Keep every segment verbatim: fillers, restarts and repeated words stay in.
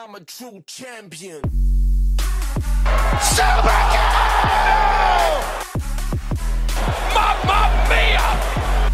I'm a true champion. Super Kill! Mamma mia!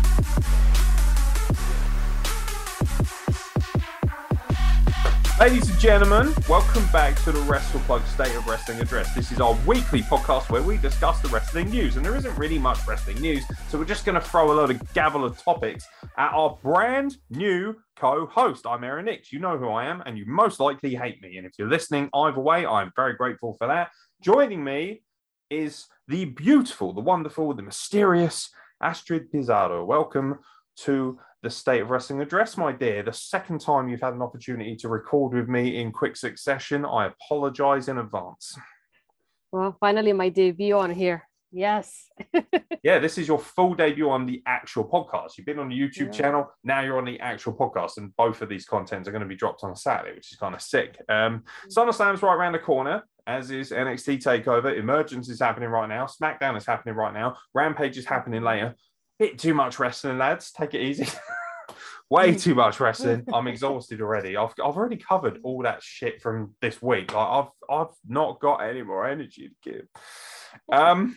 Ladies and gentlemen, welcome back to the Wrestle Plug State of Wrestling Address. This is our weekly podcast where we discuss the wrestling news, and there isn't really much wrestling news, so we're just going to throw a load of gavel of topics at our brand new co-host. I'm Aaron Nix. You know who I am, and you most likely hate me. And if you're listening either way, I'm very grateful for that. Joining me is the beautiful, the wonderful, the mysterious Astrid Pizarro. Welcome to the State of Wrestling Address, my dear. The second time you've had an opportunity to record with me in quick succession. I apologize in advance. Well, finally my debut on here. Yes. Yeah, this is your full debut on the actual podcast. You've been on the YouTube Yeah. channel, now you're on the actual podcast, and both of these contents are going to be dropped on a Saturday, which is kind of sick. Um, SummerSlam's right around the corner, as is N X T TakeOver. Emergence is happening right now. SmackDown is happening right now. Rampage is happening later. Bit too much wrestling, lads. Take it easy. Way too much wrestling. I'm exhausted already. I've I've already covered all that shit from this week. Like, I've I've not got any more energy to give. Um,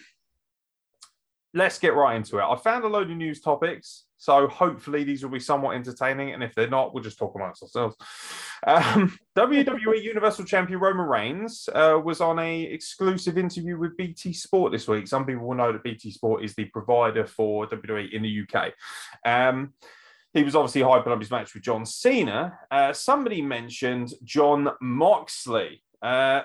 let's get right into it. I found a load of news topics, so hopefully these will be somewhat entertaining. And if they're not, we'll just talk amongst ourselves. Um, W W E Universal Champion Roman Reigns uh, was on a exclusive interview with B T Sport this week. Some people will know that B T Sport is the provider for W W E in the U K. Um, He was obviously hyping up his match with John Cena. Uh, somebody mentioned John Moxley. Uh,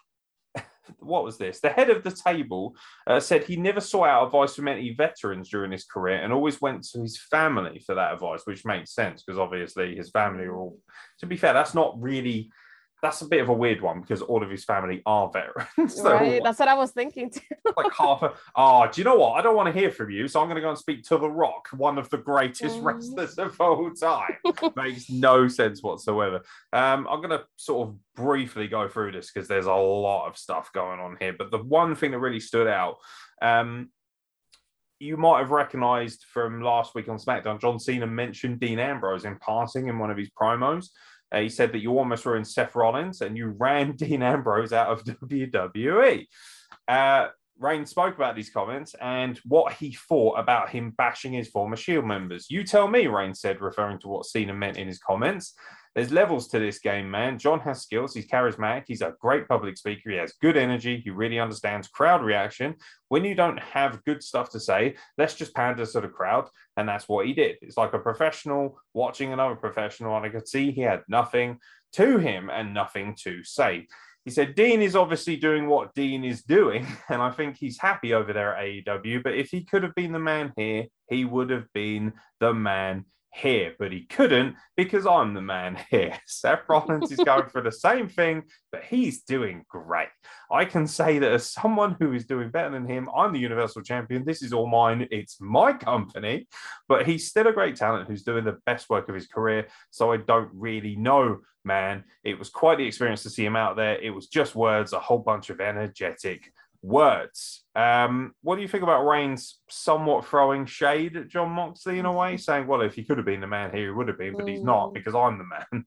what was this? The head of the table uh, said he never sought out advice from any veterans during his career and always went to his family for that advice, which makes sense because obviously his family are all... To be fair, that's not really... That's a bit of a weird one because all of his family are veterans. So, Right, that's what I was thinking too. like half a... Oh, do you know what? I don't want to hear from you, so I'm going to go and speak to The Rock, one of the greatest Mm. wrestlers of all time. Makes no sense whatsoever. Um, I'm going to sort of briefly go through this because there's a lot of stuff going on here. But the one thing that really stood out, um, you might have recognized from last week on SmackDown, John Cena mentioned Dean Ambrose in passing in one of his promos. Uh, he said that you almost ruined Seth Rollins and you ran Dean Ambrose out of W W E. Uh, Reigns spoke about these comments and what he thought about him bashing his former Shield members. You tell me, Reigns said, referring to what Cena meant in his comments. There's levels to this game, man. John has skills. He's charismatic. He's a great public speaker. He has good energy. He really understands crowd reaction. When you don't have good stuff to say, let's just pander to the crowd. And that's what he did. It's like a professional watching another professional. And I could see he had nothing to him and nothing to say. He said, Dean is obviously doing what Dean is doing. And I think he's happy over there at A E W. But if he could have been the man here, he would have been the man here, but he couldn't because I'm the man here. Seth Rollins is going for the same thing, but he's doing great. I can say that as someone who is doing better than him, I'm the Universal Champion. This is all mine. It's my company, but he's still a great talent who's doing the best work of his career. So I don't really know, man. It was quite the experience to see him out there. It was just words, a whole bunch of energetic words. Um, what do you think about Reigns somewhat throwing shade at John Moxley in a way, saying, well, if he could have been the man here, he would have been, but he's not because I'm the man?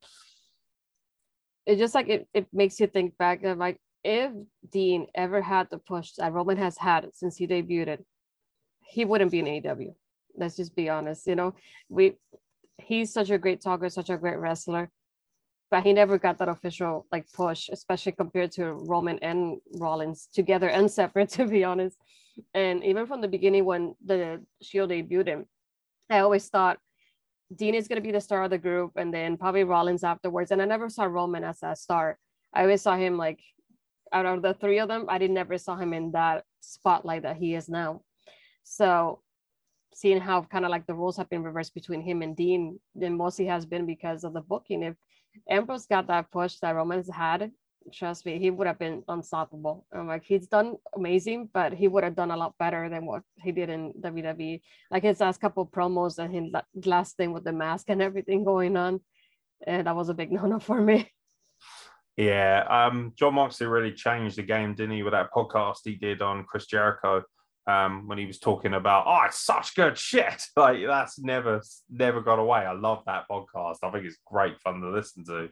It's just like it, it makes you think back of like if Dean ever had the push that Roman has had since he debuted, he wouldn't be in A E W. Let's just be honest. You know, we he's such a great talker, such a great wrestler, but he never got that official like push, especially compared to Roman and Rollins together and separate, to be honest. And even from the beginning when the Shield debuted him, I always thought Dean is going to be the star of the group and then probably Rollins afterwards. And I never saw Roman as a star. I always saw him like out of the three of them, I did never saw him in that spotlight that he is now. So seeing how kind of like the roles have been reversed between him and Dean, then mostly has been because of the booking. If Ambrose got that push that Roman's had, trust me, he would have been unstoppable. I'm like, he's done amazing, but he would have done a lot better than what he did in W W E. Like his last couple of promos and his last thing with the mask and everything going on. And that was a big no-no for me. Yeah, um, John Moxley really changed the game, didn't he, with that podcast he did on Chris Jericho um, when he was talking about, oh, it's such good shit. Like, that's never, never got away. I love that podcast. I think it's great fun to listen to.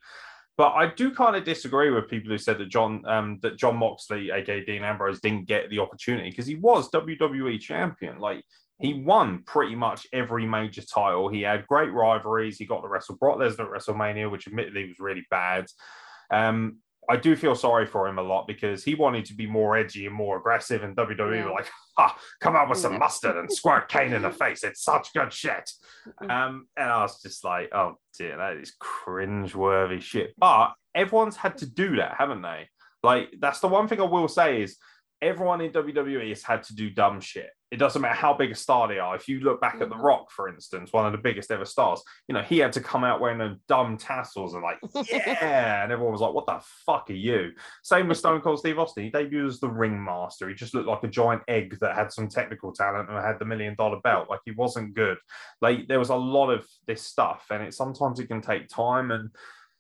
But I do kind of disagree with people who said that John um, that John Moxley, aka Dean Ambrose, didn't get the opportunity because he was W W E champion. Like he won pretty much every major title. He had great rivalries. He got to wrestle Brock Lesnar at WrestleMania, which admittedly was really bad. Um, I do feel sorry for him a lot because he wanted to be more edgy and more aggressive, and W W E yeah. were like, ha, come out with some yeah. mustard and squirt Kane in the face. It's such good shit. Um, and I was just like, oh dear, that is cringe-worthy shit. But everyone's had to do that, haven't they? Like, that's the one thing I will say is everyone in W W E has had to do dumb shit. It doesn't matter how big a star they are. If you look back mm-hmm. at The Rock, for instance, one of the biggest ever stars, you know, he had to come out wearing those dumb tassels and like, yeah. And everyone was like, what the fuck are you? Same with Stone Cold Steve Austin. He debuted as the ringmaster. He just looked like a giant egg that had some technical talent and had the million dollar belt. Like he wasn't good. Like there was a lot of this stuff and it sometimes it can take time. And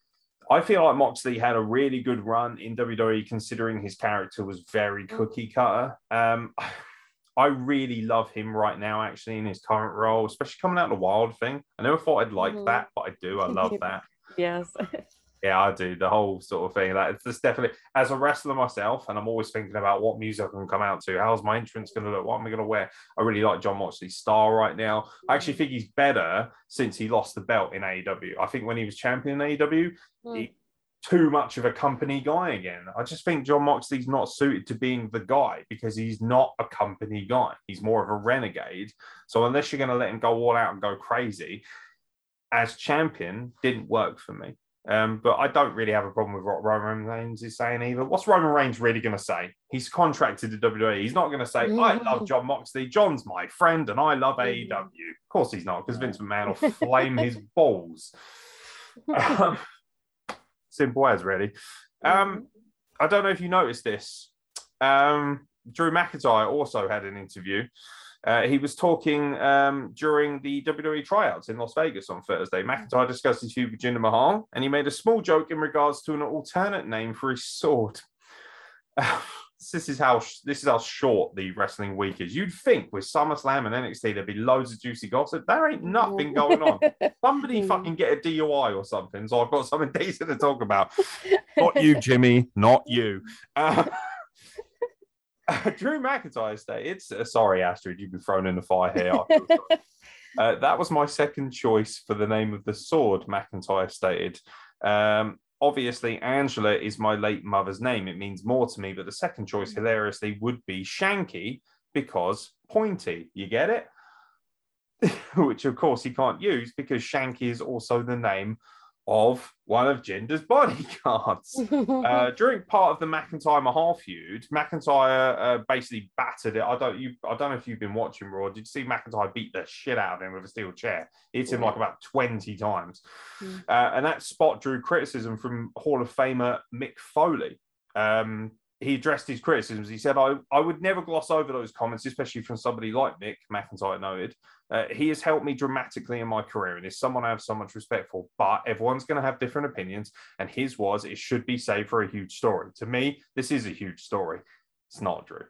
I feel like Moxley had a really good run in W W E considering his character was very cookie cutter. Um, I really love him right now, actually, in his current role, especially coming out of the Wild thing. I never thought I'd like mm-hmm. that, but I do. I love that. Yes. Yeah, I do. The whole sort of thing. Like, it's just definitely, as a wrestler myself, and I'm always thinking about what music I can come out to. How's my entrance going to look? What am I going to wear? I really like John Moxley's style right now. I actually think he's better since he lost the belt in A E W. I think when he was champion in A E W, mm. he too much of a company guy again. I just think John Moxley's not suited to being the guy because he's not a company guy. He's more of a renegade. So unless you're going to let him go all out and go crazy, as champion, didn't work for me. Um, but I don't really have a problem with what Roman Reigns is saying either. What's Roman Reigns really going to say? He's contracted to W W E. He's not going to say, I love John Moxley. John's my friend and I love A E W. Of course he's not, because Vince McMahon will flame his balls. Um, Simple as, really. Um, I don't know if you noticed this. Um, Drew McIntyre also had an interview. Uh, he was talking um, during the W W E tryouts in Las Vegas on Thursday. McIntyre discussed his feud with Jinder Mahal, and he made a small joke in regards to an alternate name for his sword. Uh, this is how this is how short the wrestling week is. You'd think with SummerSlam and N X T there'd be loads of juicy gossip. There ain't nothing going on. Somebody fucking get a D U I or something, so I've got something decent to talk about. Not you, Jimmy. Not you. Uh, uh, Drew McIntyre stated, uh, sorry, Astrid, you've been thrown in the fire here. uh, that was my second choice for the name of the sword, McIntyre stated. Um, Obviously, Angela is my late mother's name. It means more to me, but the second choice, hilariously, would be Shanky because pointy. You get it? Which, of course, he can't use because Shanky is also the name of one of Jinder's bodyguards. uh, during part of the McIntyre-Mahal feud, McIntyre uh, basically battered it. I don't, you, I don't know if you've been watching Raw. Did you see McIntyre beat the shit out of him with a steel chair? He hit him like about twenty times. Mm. Uh, and that spot drew criticism from Hall of Famer Mick Foley. Um, he addressed his criticisms. He said, I, I would never gloss over those comments, especially from somebody like Mick, McIntyre noted. Uh, he has helped me dramatically in my career and is someone I have so much respect for, but everyone's going to have different opinions. And his was, it should be saved for a huge story. To me, this is a huge story. It's not, Drew.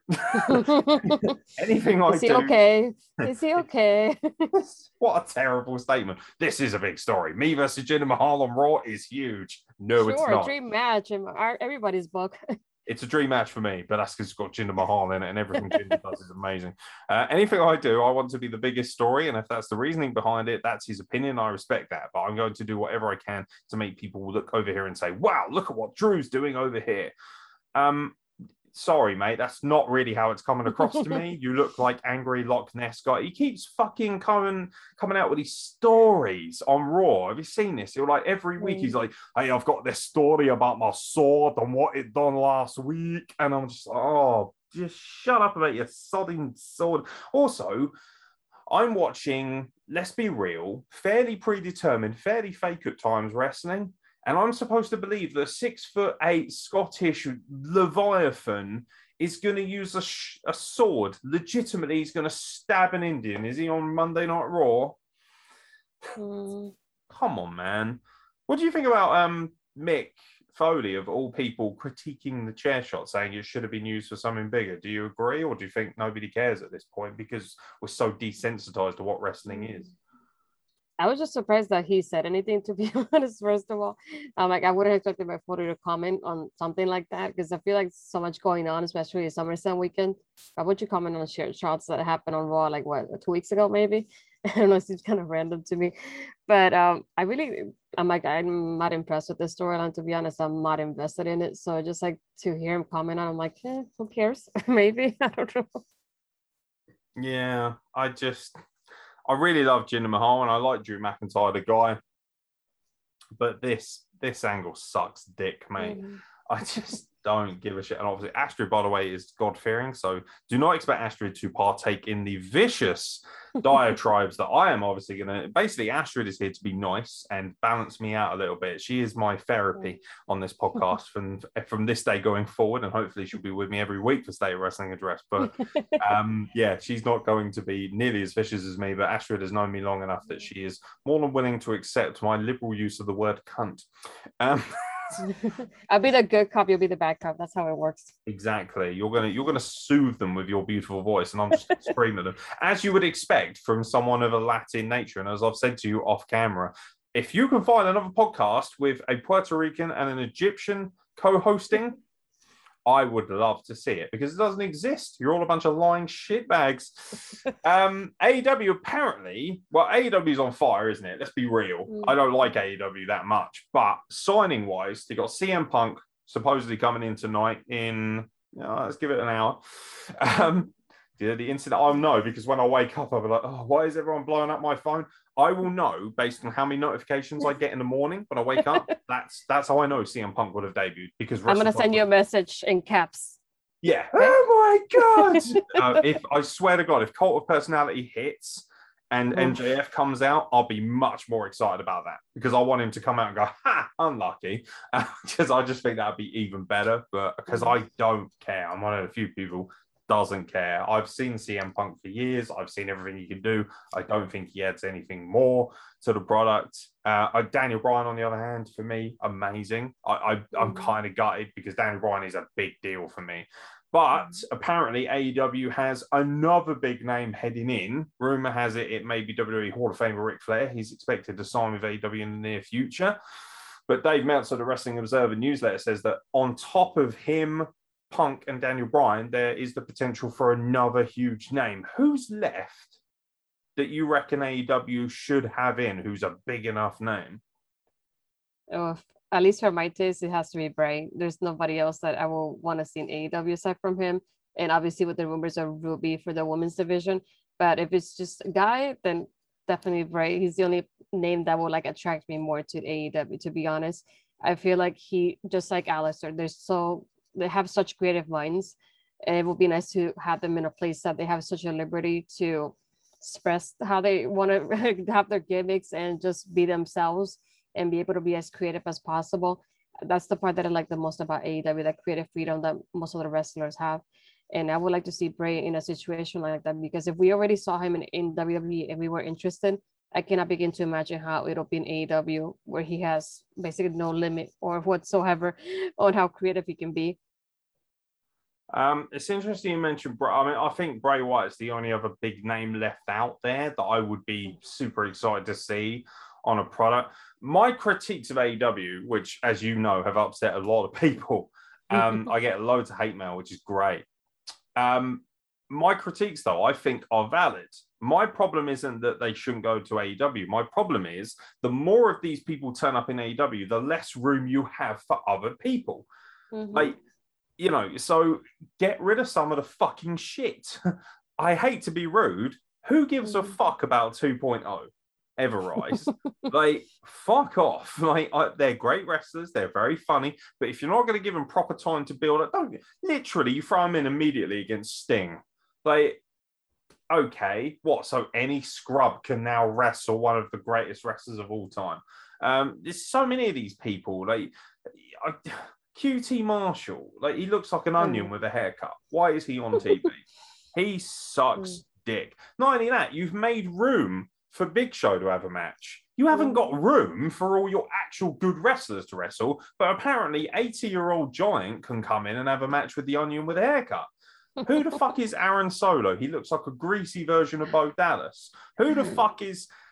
Anything I is he do... okay? Is he okay? What a terrible statement. This is a big story. Me versus Jinder Mahal on Raw is huge. No, sure, it's not. Sure, a dream match in our, everybody's book. It's a dream match for me, but that's because it's got Jinder Mahal in it and everything Jinder does is amazing. Uh, anything I do, I want to be the biggest story. And if that's the reasoning behind it, that's his opinion. I respect that. But I'm going to do whatever I can to make people look over here and say, wow, look at what Drew's doing over here. Um, Sorry, mate, that's not really how it's coming across to me. You look like angry Loch Ness guy. He keeps fucking coming coming out with these stories on Raw. Have you seen this? He'll like every week he's like, hey, I've got this story about my sword and what it done last week. And I'm just like, oh, just shut up about your sodding sword. Also, I'm watching, let's be real, fairly predetermined, fairly fake at times wrestling. And I'm supposed to believe that a six foot eight Scottish Leviathan is going to use a, sh- a sword. Legitimately, he's going to stab an Indian. Is he on Monday Night Raw? Mm. Come on, man. What do you think about um, Mick Foley, of all people, critiquing the chair shot, saying it should have been used for something bigger? Do you agree, or do you think nobody cares at this point because we're so desensitized to what wrestling is? I was just surprised that he said anything, to be honest. First of all, I'm like, I wouldn't have expected my photo to comment on something like that because I feel like so much going on, especially the SummerSlam weekend. Why would you comment on shared shots that happened on Raw like what two weeks ago, maybe? I don't know, it seems kind of random to me. But um, I really, I'm like, I'm not impressed with this storyline, to be honest. I'm not invested in it. So just like to hear him comment on, I'm like, eh, who cares? Maybe, I don't know. Yeah, I just, I really love Jinder Mahal and I like Drew McIntyre, the guy. But this, this angle sucks dick, mate. Mm. I just don't give a shit. And obviously, Astrid, by the way, is God-fearing. So do not expect Astrid to partake in the vicious diatribes that I am obviously going to... Basically, Astrid is here to be nice and balance me out a little bit. She is my therapy on this podcast from, from this day going forward. And hopefully she'll be with me every week for State of Wrestling Address. But um, yeah, she's not going to be nearly as vicious as me. But Astrid has known me long enough that she is more than willing to accept my liberal use of the word cunt. Um I'll be the good cop, you'll be the bad cop. That's how it works. Exactly. You're gonna you're gonna soothe them with your beautiful voice, and I'm just gonna scream at them, as you would expect from someone of a Latin nature. And as I've said to you off camera, if you can find another podcast with a Puerto Rican and an Egyptian co-hosting, I would love to see it because it doesn't exist. You're all a bunch of lying shitbags. Um, A E W apparently, well, A E W is on fire, isn't it? Let's be real. Mm. I don't like A E W that much, but signing wise, they got C M Punk supposedly coming in tonight in, you know, let's give it an hour. Um, the, the incident, I'll know because when I wake up, I'll be like, oh, why is everyone blowing up my phone? I will know based on how many notifications I get in the morning when I wake up. That's that's how I know C M Punk would have debuted because I'm gonna send you a message in caps. Yeah. Okay. Oh my god! uh, if I swear to God, if Cult of Personality hits and M J F comes out, I'll be much more excited about that because I want him to come out and go, "Ha, unlucky," because uh, I just think that'd be even better. But because I don't care, I'm one of the few people doesn't care. I've seen C M Punk for years. I've seen everything he can do. I don't think he adds anything more to the product. Uh, Daniel Bryan, on the other hand, for me, amazing. I, I, I'm kind of gutted because Daniel Bryan is a big deal for me. But apparently A E W has another big name heading in. Rumor has it it may be W W E Hall of Famer Ric Flair. He's expected to sign with A E W in the near future. But Dave Meltzer, the Wrestling Observer newsletter, says that on top of him, Punk and Daniel Bryan, there is the potential for another huge name. Who's left that you reckon A E W should have in who's a big enough name? Oh, at least for my taste, it has to be Bray. There's nobody else that I will want to see in A E W aside from him. And obviously with the rumors of Ruby for the women's division. But if it's just a guy, then definitely Bray. He's the only name that will like attract me more to A E W, to be honest. I feel like he, just like Aleister, there's so they have such creative minds, and it would be nice to have them in a place that they have such a liberty to express how they want to have their gimmicks and just be themselves and be able to be as creative as possible. That's the part that I like the most about A E W, that creative freedom that most of the wrestlers have. And I would like to see Bray in a situation like that, because if we already saw him in, in W W E and we were interested, I cannot begin to imagine how it'll be in A E W, where he has basically no limit or whatsoever on how creative he can be. Um, it's interesting you mentioned Bray. I mean, I think Bray Wyatt is the only other big name left out there that I would be super excited to see on a product. My critiques of A E W, which, as you know, have upset a lot of people, um, I get loads of hate mail, which is great. Um, my critiques, though, I think are valid. My problem isn't that they shouldn't go to A E W. My problem is the more of these people turn up in A E W, the less room you have for other people. Mm-hmm. Like, you know, so get rid of some of the fucking shit. I hate to be rude. Who gives mm-hmm. a fuck about two point oh? Ever-Rise? Like, fuck off. Like, I, they're great wrestlers. They're very funny. But if you're not going to give them proper time to build up, don't literally you throw them in immediately against Sting. Like, okay, what? So any scrub can now wrestle one of the greatest wrestlers of all time. Um, there's so many of these people. Like I, Q T Marshall, like he looks like an onion mm. with a haircut. Why is he on T V? He sucks mm. dick. Not only that, you've made room for Big Show to have a match. You haven't got room for all your actual good wrestlers to wrestle, but apparently eighty-year-old Giant can come in and have a match with the Onion with a haircut. Who the fuck is Aaron Solo? He looks like a greasy version of Bo Dallas. Who the fuck is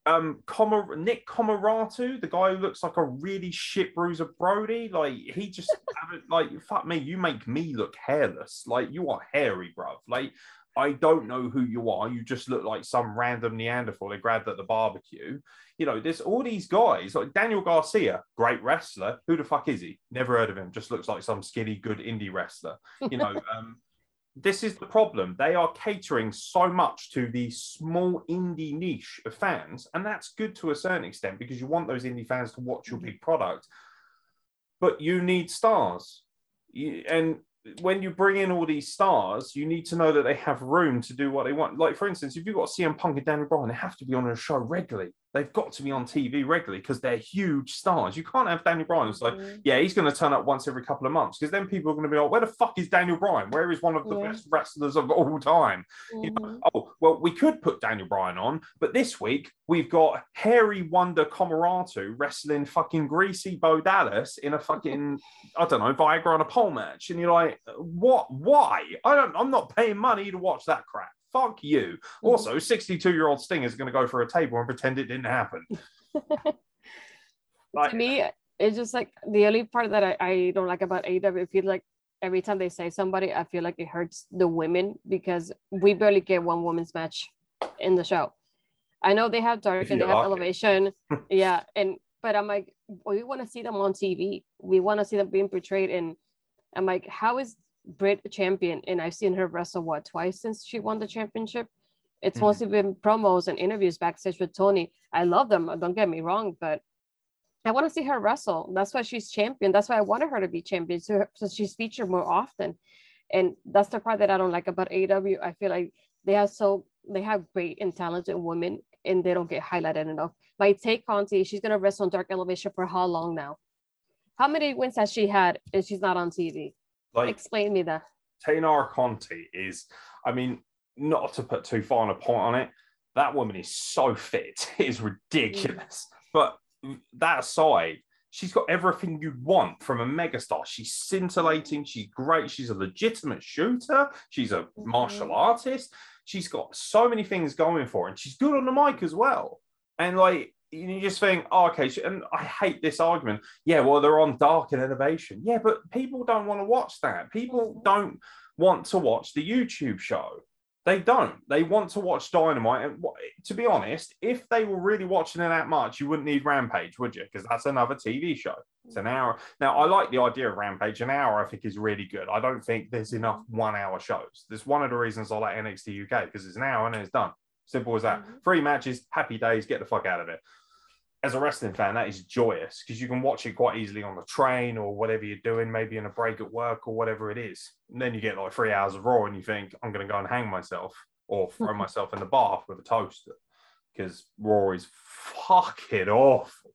Um, Comor- Nick Comoratu, the guy who looks like a really shit Bruiser Brody, like he just like fuck me, you make me look hairless. Like you are hairy, bruv. Like I don't know who you are. You just look like some random Neanderthal they grabbed at the barbecue. You know, there's all these guys like Daniel Garcia, great wrestler. Who the fuck is he? Never heard of him. Just looks like some skinny, good indie wrestler. You know, um, this is the problem. They are catering so much to the small indie niche of fans, and that's good to a certain extent because you want those indie fans to watch your big product. But you need stars, you, and when you bring in all these stars, you need to know that they have room to do what they want. Like, for instance, if you've got C M Punk and Daniel Bryan, they have to be on a show regularly. They've got to be on T V regularly because they're huge stars. You can't have Daniel Bryan. It's like, mm-hmm. yeah, he's going to turn up once every couple of months because then people are going to be like, where the fuck is Daniel Bryan? Where is one of the yeah. best wrestlers of all time? Mm-hmm. You know, oh, well, we could put Daniel Bryan on, but this week we've got Hairy Wonder Comoratu wrestling fucking Greasy Bo Dallas in a fucking, I don't know, Viagra on a pole match. And you're like, what? Why? I don't, I'm not paying money to watch that crap. Fuck you. Also, sixty-two-year-old Sting is going to go for a table and pretend it didn't happen. Like, to me, it's just like the only part that I, I don't like about A E W. I feel like every time they say somebody, I feel like it hurts the women because we barely get one women's match in the show. I know they have Dark and they have Elevation. Yeah. And but I'm like, well, we want to see them on T V. We want to see them being portrayed. And I'm like, how is Britt champion? And I've seen her wrestle what twice since she won the championship. It's mm-hmm. mostly been promos and interviews backstage with Tony. I love them, don't get me wrong, but I want to see her wrestle. That's why she's champion. That's why I wanted her to be champion, so, so she's featured more often. And that's the part that I don't like about A E W. I feel like they have so they have great and talented women and they don't get highlighted enough. My take on T, she's gonna wrestle on Dark Elevation for how long now? How many wins has she had if she's not on T V? Like, explain me that. Taynara Conti is, I mean, not to put too fine a point on it, that woman is so fit. It is ridiculous. Mm. But that aside, she's got everything you'd want from a megastar. She's scintillating. She's great. She's a legitimate shooter. She's a mm-hmm. martial artist. She's got so many things going for her. And she's good on the mic as well. And like, you just think, oh, okay, and I hate this argument. Yeah, well, they're on Dark and Elevation. Yeah, but people don't want to watch that. People don't want to watch the YouTube show. They don't. They want to watch Dynamite. And to be honest, if they were really watching it that much, you wouldn't need Rampage, would you? Because that's another T V show. It's an hour. Now, I like the idea of Rampage. An hour, I think, is really good. I don't think there's enough one-hour shows. That's one of the reasons I like N X T U K, because it's an hour and it's done. Simple as that. Mm-hmm. Three matches, happy days, get the fuck out of it. As a wrestling fan, that is joyous because you can watch it quite easily on the train or whatever you're doing, maybe in a break at work or whatever it is. And then you get like three hours of Raw and you think, I'm going to go and hang myself or throw myself in the bath with a toaster because Raw is fucking awful.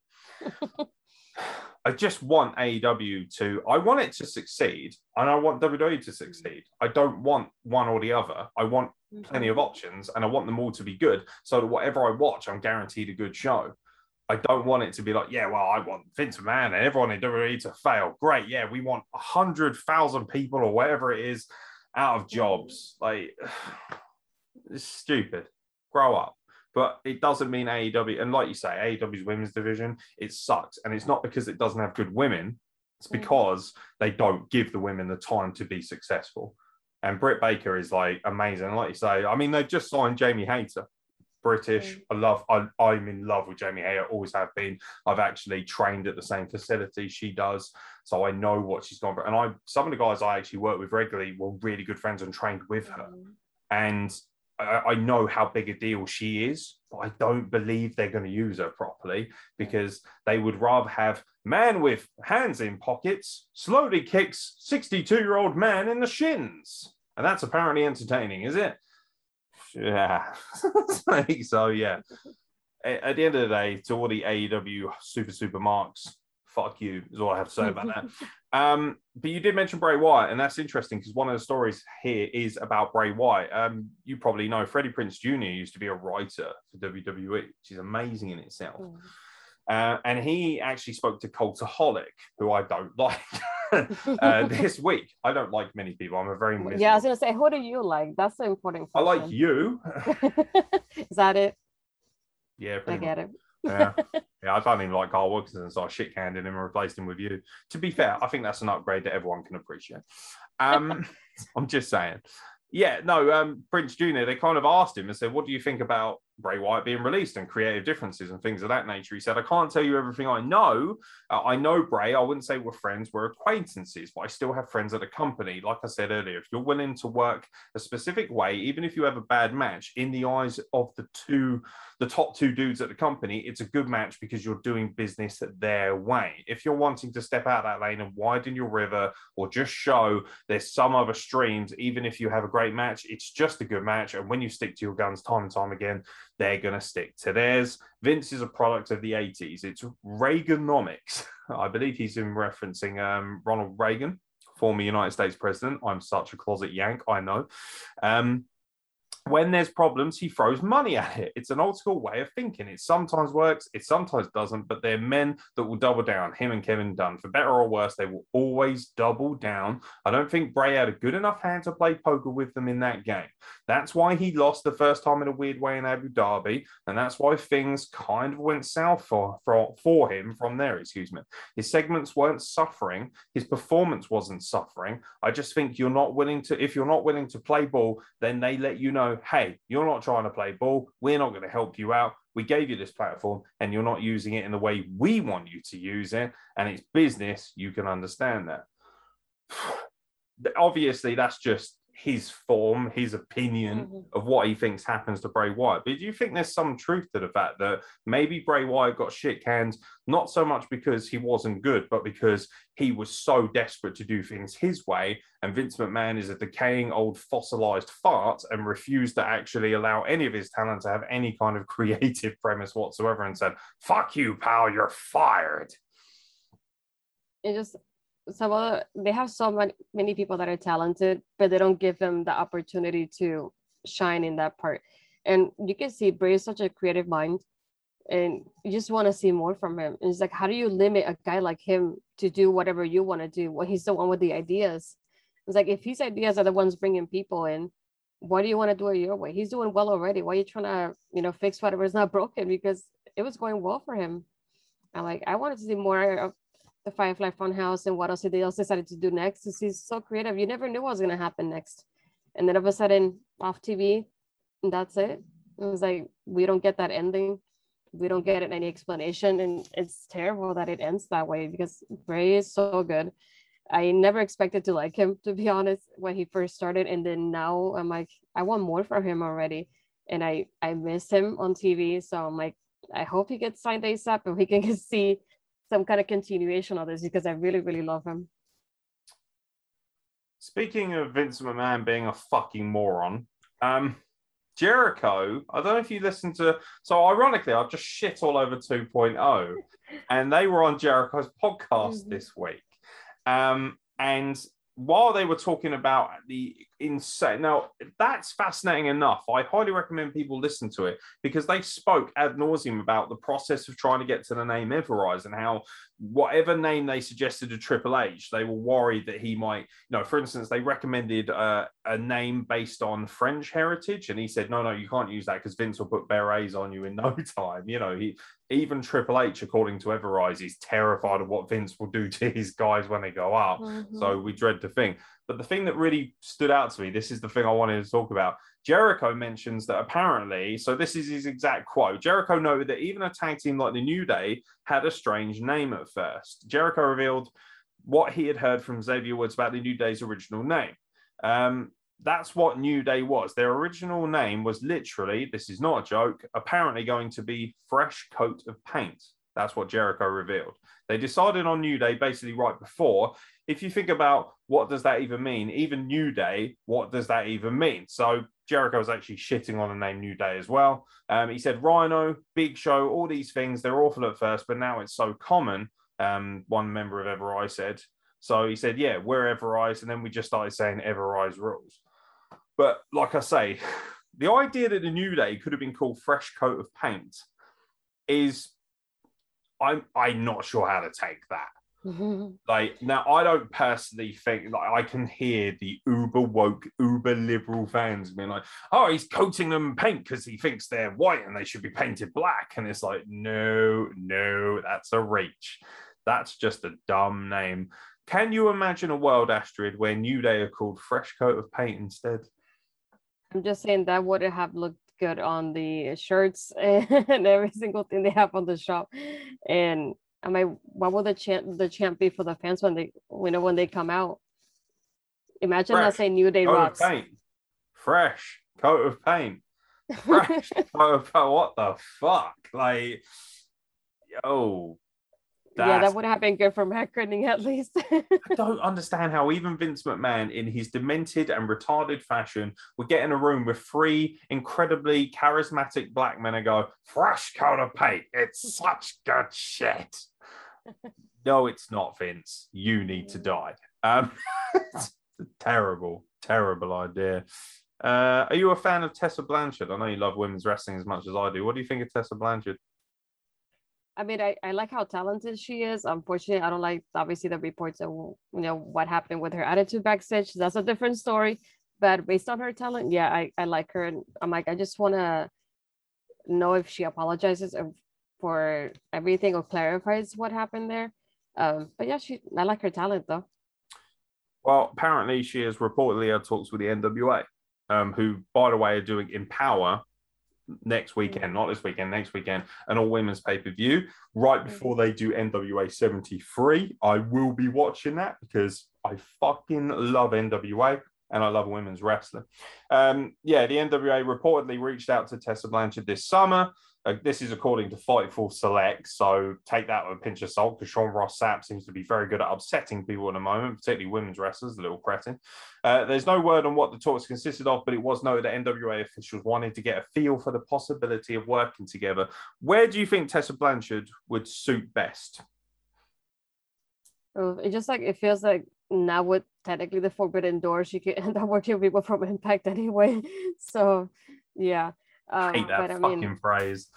I just want A E W to, I want it to succeed and I want W W E to succeed. I don't want one or the other. I want plenty of options and I want them all to be good so that whatever I watch, I'm guaranteed a good show. I don't want it to be like, yeah, well, I want Vince McMahon and everyone in W W E to fail. Great. Yeah, we want one hundred thousand people or whatever it is out of jobs. Like, it's stupid. Grow up. But it doesn't mean A E W. And like you say, A E W's women's division, it sucks. And it's not because it doesn't have good women. It's because they don't give the women the time to be successful. And Britt Baker is like amazing. Like you say, I mean, they've just signed Jamie Hayter. British. I love, I, I'm in love with Jamie Hayter, always have been. I've actually trained at the same facility she does. So I know what she's gone for. And I, some of the guys I actually work with regularly were really good friends and trained with her. And I, I know how big a deal she is, but I don't believe they're going to use her properly because they would rather have man with hands in pockets slowly kicks sixty-two-year-old man in the shins. And that's apparently entertaining, is it? Yeah. So, yeah. At the end of the day, to all the A E W super, super marks, fuck you, is all I have to say about that. Um, but you did mention Bray Wyatt, and that's interesting because one of the stories here is about Bray Wyatt. Um, you probably know Freddie Prinze Junior used to be a writer for W W E, which is amazing in itself. Mm. Uh, and he actually spoke to Cultaholic, who I don't like, uh, this week. I don't like many people. I'm a very miserable. Yeah, I was going to say, who do you like? That's the important question. I like you. Is that it? Yeah, I pretty get much. it. Yeah. Yeah, I don't even like Carl Wilkinson, so I shit canned him and replaced him with you. To be fair, I think that's an upgrade that everyone can appreciate. Um, I'm just saying. Yeah, no, um, Prince Junior, they kind of asked him and said, what do you think about Bray Wyatt being released and creative differences and things of that nature? He said, I can't tell you everything I know. Uh, I know Bray. I wouldn't say we're friends. We're acquaintances, but I still have friends at the company. Like I said earlier, if you're willing to work a specific way, even if you have a bad match, in the eyes of the two, the top two dudes at the company, it's a good match because you're doing business their way. If you're wanting to step out that lane and widen your river or just show there's some other streams, even if you have a great match, it's just a good match. And when you stick to your guns time and time again, they're going to stick to theirs. Vince is a product of the eighties. It's Reaganomics. I believe he's been referencing um, Ronald Reagan, former United States president. I'm such a closet yank, I know. Um, when there's problems, he throws money at it. It's an old school way of thinking. It sometimes works, it sometimes doesn't, but they're men that will double down. Him and Kevin Dunn, for better or worse, they will always double down. I don't think Bray had a good enough hand to play poker with them in that game. That's why he lost the first time in a weird way in Abu Dhabi, and that's why things kind of went south for, for, for him from there, excuse me. His segments weren't suffering. His performance wasn't suffering. I just think you're not willing to, if you're not willing to play ball, then they let you know, hey, you're not trying to play ball. We're not going to help you out. We gave you this platform and you're not using it in the way we want you to use it. And it's business. You can understand that. Obviously, that's just his form, his opinion mm-hmm. of what he thinks happens to Bray Wyatt. But do you think there's some truth to the fact that maybe Bray Wyatt got shit canned, not so much because he wasn't good, but because he was so desperate to do things his way, and Vince McMahon is a decaying old fossilized fart and refused to actually allow any of his talent to have any kind of creative premise whatsoever and said, fuck you, pal, you're fired. It just... some other, they have so many, many people that are talented, but they don't give them the opportunity to shine in that part. And you can see Bray is such a creative mind, and you just want to see more from him. And it's like, how do you limit a guy like him to do whatever you want to do? Well, he's the one with the ideas. It's like, if his ideas are the ones bringing people in, why do you want to do it your way? He's doing well already. Why are you trying to, you know, fix whatever is not broken? Because it was going well for him. And like, I wanted to see more of the Firefly Funhouse and what else they else decided to do next. He's so creative. You never knew what was going to happen next. And then all of a sudden, off T V, and that's it. It was like, we don't get that ending. We don't get any explanation. And it's terrible that it ends that way because Bray is so good. I never expected to like him, to be honest, when he first started. And then now I'm like, I want more from him already. And I, I miss him on T V. So I'm like, I hope he gets signed ASAP and we can see some kind of continuation of this because I really, really love him. Speaking of Vince McMahon being a fucking moron, um, Jericho, I don't know if you listened to, so ironically, I just shit all over two point oh and they were on Jericho's podcast mm-hmm. this week. Um, and while they were talking about the insane, now that's fascinating enough. I highly recommend people listen to it because they spoke ad nauseum about the process of trying to get to the name Everrise and how whatever name they suggested to Triple H, they were worried that he might, you know, for instance, they recommended uh, a name based on French heritage. And he said, no, no, you can't use that because Vince will put berets on you in no time. You know, he, even Triple H, according to Everrise, is terrified of what Vince will do to his guys when they go up. Mm-hmm. So we dread to think. But the thing that really stood out to me, this is the thing I wanted to talk about. Jericho mentions that apparently, so this is his exact quote, Jericho noted that even a tag team like the New Day had a strange name at first. Jericho revealed what he had heard from Xavier Woods about the New Day's original name. Um, that's what New Day was. Their original name was literally, this is not a joke, apparently going to be Fresh Coat of Paint. That's what Jericho revealed. They decided on New Day basically right before. If you think about what does that even mean, even New Day, what does that even mean? So Jericho was actually shitting on the name New Day as well. Um, he said Rhino, Big Show, all these things, they're awful at first, but now it's so common. Um, one member of Everrise said. So he said, yeah, we're Everrise. And then we just started saying Everrise rules. But like I say, the idea that the New Day could have been called Fresh Coat of Paint is, I'm, I'm not sure how to take that. Like, now I don't personally think, like, I can hear the uber woke, uber liberal fans being like, oh, he's coating them in paint because he thinks they're white and they should be painted black. And it's like, no, no, that's a reach. That's just a dumb name. Can you imagine a world, Astrid, where New Day are called Fresh Coat of Paint instead? I'm just saying that wouldn't have looked good on the shirts and every single thing they have on the shop. And I mean, what will the chant the chant be for the fans when they, you know, when they come out? Imagine Fresh that say New Day coat rocks. Of paint. Fresh coat of paint. Fresh coat of paint. What the fuck? Like, yo. Yeah, that would have been good for marketing at least. I don't understand how even Vince McMahon, in his demented and retarded fashion, would get in a room with three incredibly charismatic black men and go, fresh coat of paint. It's such good shit. No, it's not, Vince. You need to die. Um, it's a terrible, terrible idea. Uh, are you a fan of Tessa Blanchard? I know you love women's wrestling as much as I do. What do you think of Tessa Blanchard? I mean, I, I like how talented she is. Unfortunately, I don't like, obviously, the reports of, you know, what happened with her attitude backstage. That's a different story. But based on her talent, yeah, I, I like her. And I'm like, I just want to know if she apologizes for everything or clarifies what happened there. Um, but yeah, she I like her talent, though. Well, apparently she has reportedly had talks with the N W A, um, who, by the way, are doing Empower next weekend, not this weekend, next weekend, an all women's pay-per-view right before they do N W A seventy-three. I will be watching that because I fucking love N W A and I love women's wrestling. Um, yeah, the N W A reportedly reached out to Tessa Blanchard this summer. Uh, this is according to Fightful Select, so take that with a pinch of salt because Sean Ross Sapp seems to be very good at upsetting people at the moment, particularly women's wrestlers, the little cretin. Uh, there's no word on what the talks consisted of, but it was noted that N W A officials wanted to get a feel for the possibility of working together. Where do you think Tessa Blanchard would suit best? Oh, it just like, it feels like now with technically the Forbidden Door, she could end up working with people from Impact anyway. So, yeah. Um, I hate that but, I fucking mean, phrase.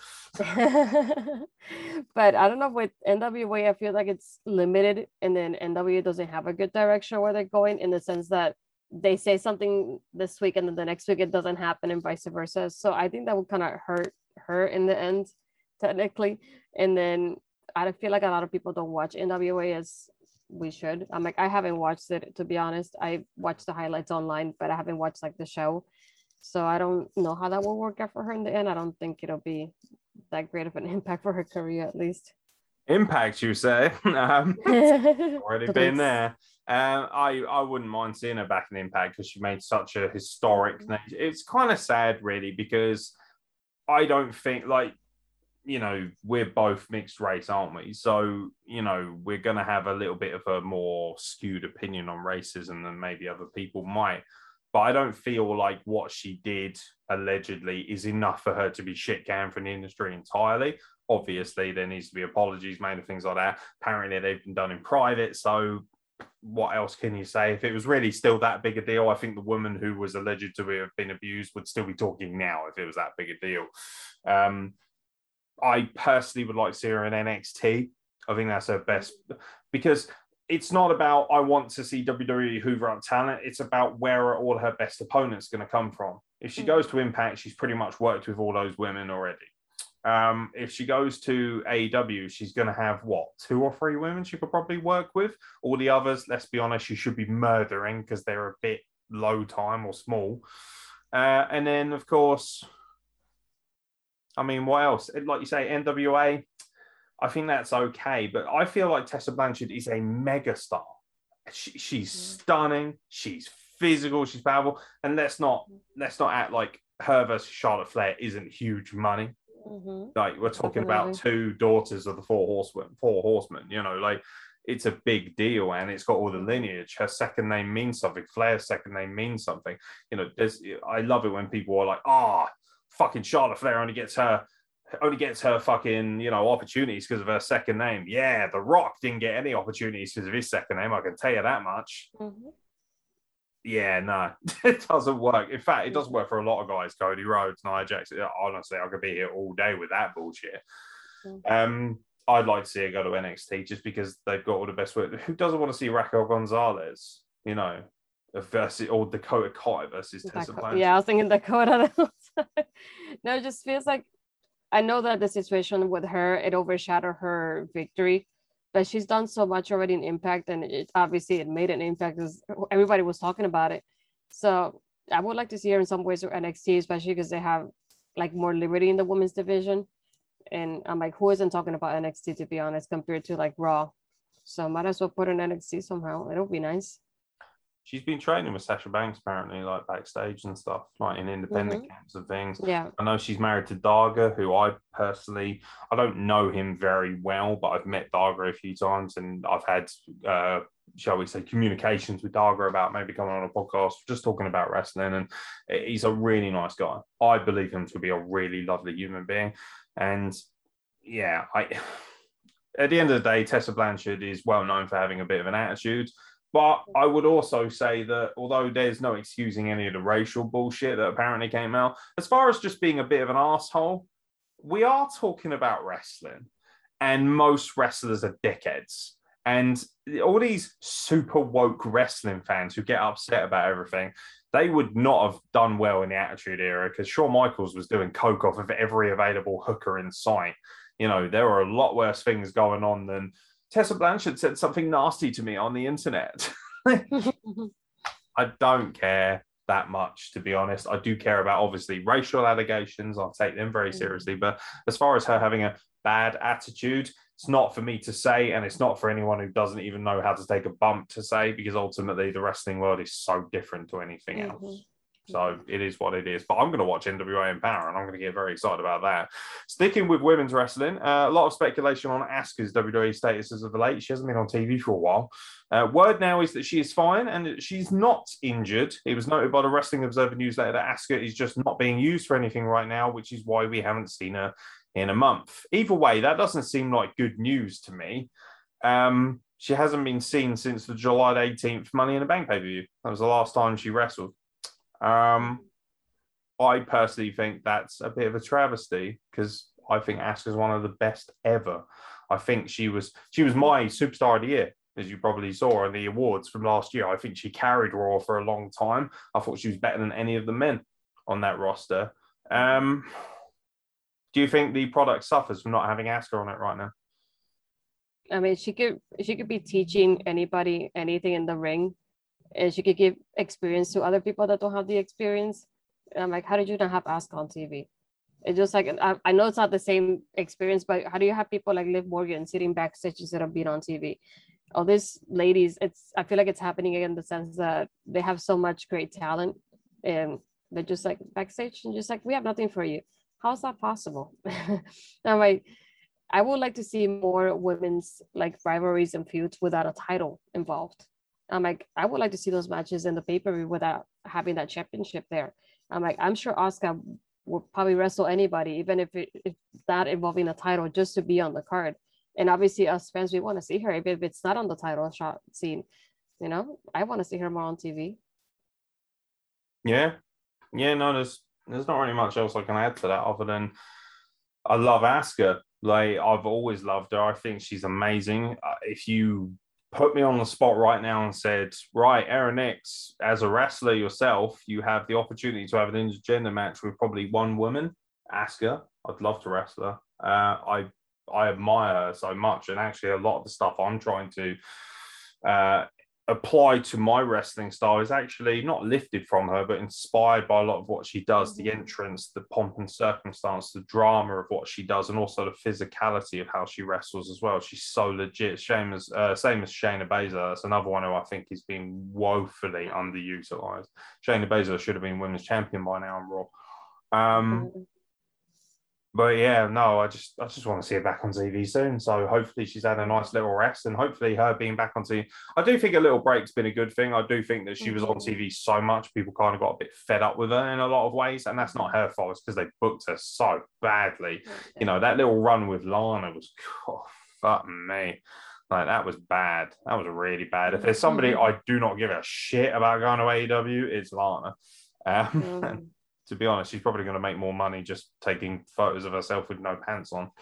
but I don't know, with N W A, I feel like it's limited, and then N W A doesn't have a good direction where they're going, in the sense that they say something this week and then the next week it doesn't happen, and vice versa. So I think that would kind of hurt her in the end, technically. And then I feel like a lot of people don't watch N W A as we should. I'm like, I haven't watched it, to be honest. I watched the highlights online, but I haven't watched like the show. So I don't know how that will work out for her in the end. I don't think it'll be that great of an impact for her career, at least. Impact, you say? um, already been there. Um, I, I wouldn't mind seeing her back in Impact because she made such a historic name. It's kind of sad, really, because I don't think, like, you know, we're both mixed race, aren't we? So, you know, we're going to have a little bit of a more skewed opinion on racism than maybe other people might. But I don't feel like what she did allegedly is enough for her to be shit canned from the industry entirely. Obviously, there needs to be apologies made and things like that. Apparently, they've been done in private. So what else can you say? If it was really still that big a deal, I think the woman who was alleged to have been abused would still be talking now if it was that big a deal. Um, I personally would like to see her in N X T. I think that's her best, because it's not about, I want to see W W E hoover up talent. It's about where are all her best opponents going to come from. If she goes to Impact, she's pretty much worked with all those women already. Um, if she goes to A E W, she's going to have, what, two or three women she could probably work with? All the others, let's be honest, she should be murdering because they're a bit low time or small. Uh, and then, of course, I mean, what else? Like you say, N W A, I think that's okay, but I feel like Tessa Blanchard is a megastar. She, she's stunning, she's physical, she's powerful, and let's not let's not act like her versus Charlotte Flair isn't huge money. Mm-hmm. Like, we're talking Definitely. about two daughters of the four horsemen, four horsemen. You know, like, it's a big deal, and it's got all the lineage. Her second name means something. Flair's second name means something. You know, there's. I love it when people are like, "Ah, oh, fucking Charlotte Flair only gets her." only gets her fucking, you know, opportunities because of her second name. Yeah, The Rock didn't get any opportunities because of his second name. I can tell you that much. Mm-hmm. Yeah, no, it doesn't work. In fact, it doesn't work for a lot of guys. Cody Rhodes, Nia Jax. Honestly, I could be here all day with that bullshit. Mm-hmm. Um, I'd like to see her go to N X T just because they've got all the best work. Who doesn't want to see Raquel Gonzalez, you know, versus or Dakota Kai versus Tessa Dakota, Blanchard? yeah, I was thinking Dakota. No, it just feels like I know that the situation with her, it overshadowed her victory, but she's done so much already in Impact, and it obviously it made an impact because everybody was talking about it. So I would like to see her in some ways with N X T, especially because they have like more liberty in the women's division. And I'm like, who isn't talking about N X T, to be honest, compared to like Raw? So might as well put in N X T somehow. It'll be nice. She's been training with Sasha Banks apparently, like backstage and stuff, like in independent mm-hmm. camps and things. Yeah. I know she's married to Darga, who I personally, I don't know him very well, but I've met Darga a few times and I've had, uh, shall we say, communications with Darga about maybe coming on a podcast, just talking about wrestling. And he's a really nice guy. I believe him to be a really lovely human being. And yeah, I, at the end of the day, Tessa Blanchard is well known for having a bit of an attitude. But I would also say that although there's no excusing any of the racial bullshit that apparently came out, as far as just being a bit of an asshole, we are talking about wrestling, and most wrestlers are dickheads. And all these super woke wrestling fans who get upset about everything, they would not have done well in the Attitude Era because Shawn Michaels was doing coke off of every available hooker in sight. You know, there were a lot worse things going on than Tessa Blanchard said something nasty to me on the internet. I don't care that much, to be honest. I do care about, obviously, racial allegations. I'll take them very seriously. But as far as her having a bad attitude, it's not for me to say, and it's not for anyone who doesn't even know how to take a bump to say, because ultimately the wrestling world is so different to anything mm-hmm. else. So it is what it is. But I'm going to watch N W A Empower, and I'm going to get very excited about that. Sticking with women's wrestling, uh, a lot of speculation on Asuka's W W E status as of late. She hasn't been on T V for a while. Uh, word now is that she is fine and that she's not injured. It was noted by the Wrestling Observer newsletter that Asuka is just not being used for anything right now, which is why we haven't seen her in a month. Either way, that doesn't seem like good news to me. Um, she hasn't been seen since the July eighteenth Money in the Bank pay-per-view. That was the last time she wrestled. Um, I personally think that's a bit of a travesty because I think Asuka's one of the best ever. I think she was she was my superstar of the year, as you probably saw in the awards from last year. I think she carried Raw for a long time. I thought she was better than any of the men on that roster. Um, do you think the product suffers from not having Asuka on it right now? I mean, she could she could be teaching anybody anything in the ring. And she could give experience to other people that don't have the experience. And I'm like, how did you not have Asuka on T V? It's just like, I, I know it's not the same experience, but how do you have people like Liv Morgan sitting backstage instead of being on T V? All these ladies, it's I feel like it's happening in the sense that they have so much great talent and they're just like backstage and just like, we have nothing for you. How's that possible? I'm like, I would like to see more women's like rivalries and feuds without a title involved. I'm like, I would like to see those matches in the pay-per-view without having that championship there. I'm like, I'm sure Asuka will probably wrestle anybody, even if, it, if not involving a title, just to be on the card. And obviously, us fans, we want to see her. If, if it's not on the title shot scene, you know, I want to see her more on T V. Yeah. Yeah, no, there's, there's not really much else I can add to that other than I love Asuka. Like, I've always loved her. I think she's amazing. Uh, if you put me on the spot right now and said, right, Erin X, as a wrestler yourself, you have the opportunity to have an intergender match with probably one woman, Asuka. I'd love to wrestle her. Uh, I I admire her so much. And actually, a lot of the stuff I'm trying to uh, apply to my wrestling style is actually not lifted from her, but inspired by a lot of what she does, the entrance, the pomp and circumstance, the drama of what she does, and also the physicality of how she wrestles as well. She's so legit. Same as, uh, same as Shayna Baszler. That's another one who I think is being woefully underutilized. Shayna Baszler should have been women's champion by now on Raw. Um, But yeah, no, I just I just want to see her back on T V soon. So hopefully she's had a nice little rest, and hopefully her being back on T V. I do think a little break's been a good thing. I do think that she was on T V so much, people kind of got a bit fed up with her in a lot of ways, and that's not her fault. It's because they booked her so badly. You know, that little run with Lana was, oh, fuck me. Like, that was bad. That was really bad. If there's somebody I do not give a shit about going to A E W, it's Lana. Um, mm. To be honest, she's probably going to make more money just taking photos of herself with no pants on.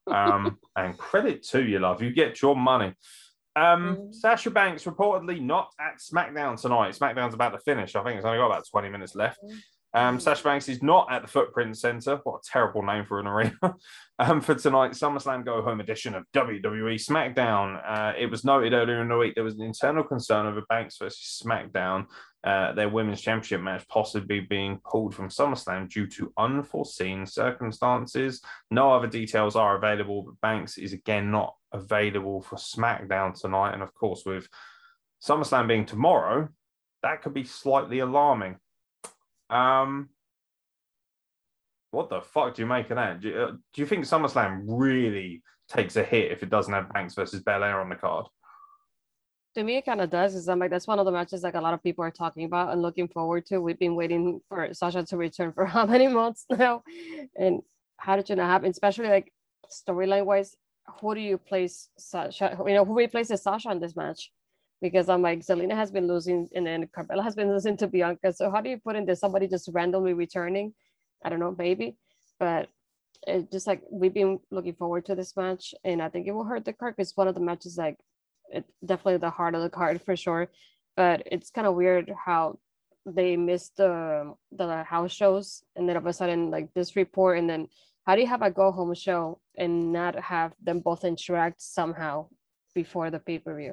Um, and credit to you, love. You get your money. Um, mm. Sasha Banks reportedly not at SmackDown tonight. SmackDown's about to finish. I think it's only got about twenty minutes left. Um, Sasha Banks is not at the Footprint Center. What a terrible name for an arena. um, for tonight's SummerSlam Go Home edition of W W E SmackDown. Uh, it was noted earlier in the week there was an internal concern over Banks versus SmackDown, uh, their women's championship match possibly being pulled from SummerSlam due to unforeseen circumstances. No other details are available, but Banks is again not available for SmackDown tonight. And of course, with SummerSlam being tomorrow, that could be slightly alarming. Um, what the fuck do you make of that? Do you, uh, do you think SummerSlam really takes a hit if it doesn't have Banks versus Belair on the card? To me, it kind of does. Because I'm like, that's one of the matches like a lot of people are talking about and looking forward to. We've been waiting for Sasha to return for how many months now? And how did you not happen? Especially like storyline wise, who do you place Sasha? You know, who replaces Sasha in this match? Because I'm like, Zelina has been losing and then Carmella has been losing to Bianca. So how do you put in this somebody just randomly returning? I don't know, maybe. But it's just like we've been looking forward to this match. And I think it will hurt the card because one of the matches, like, it's definitely the heart of the card for sure. But it's kind of weird how they missed the, the house shows. And then all of a sudden, like this report. And then how do you have a go home show and not have them both interact somehow before the pay-per-view?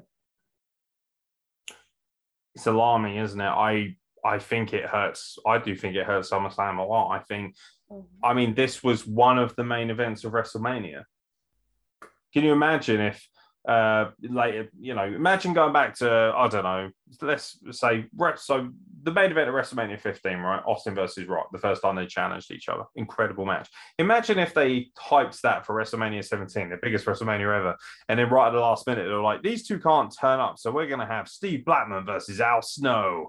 It's alarming, isn't it? I I think it hurts. I do think it hurts SummerSlam a lot. I think, mm-hmm. I mean, this was one of the main events of WrestleMania. Can you imagine if, uh, later, you know, imagine going back to, I don't know, let's say, so the main event of WrestleMania fifteen, right? Austin versus Rock, the first time they challenged each other. Incredible match. Imagine if they hyped that for WrestleMania seventeen, the biggest WrestleMania ever. And then right at the last minute, they're like, these two can't turn up. So we're going to have Steve Blackman versus Al Snow.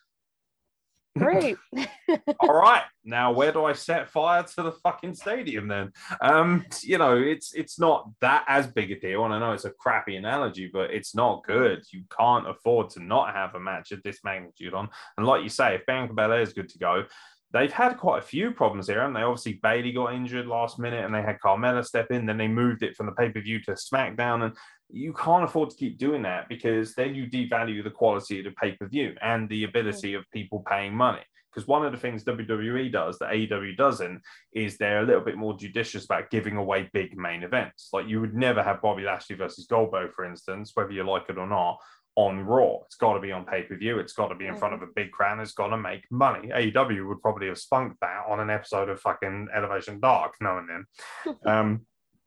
Great. All right. Now, where do I set fire to the fucking stadium then? Um, you know, it's it's not that as big a deal. And I know it's a crappy analogy, but it's not good. You can't afford to not have a match of this magnitude on. And like you say, if Bianca Belair is good to go, they've had quite a few problems here. And they obviously, Bayley got injured last minute and they had Carmella step in. Then they moved it from the pay-per-view to SmackDown. And you can't afford to keep doing that because then you devalue the quality of the pay-per-view and the ability of people paying money. Because one of the things W W E does that A E W doesn't is they're a little bit more judicious about giving away big main events. Like you would never have Bobby Lashley versus Goldberg, for instance, whether you like it or not, on Raw. It's got to be on pay-per-view. It's got to be in front of a big crowd. It's got to make money. A E W would probably have spunked that on an episode of fucking Elevation Dark, knowing them. um,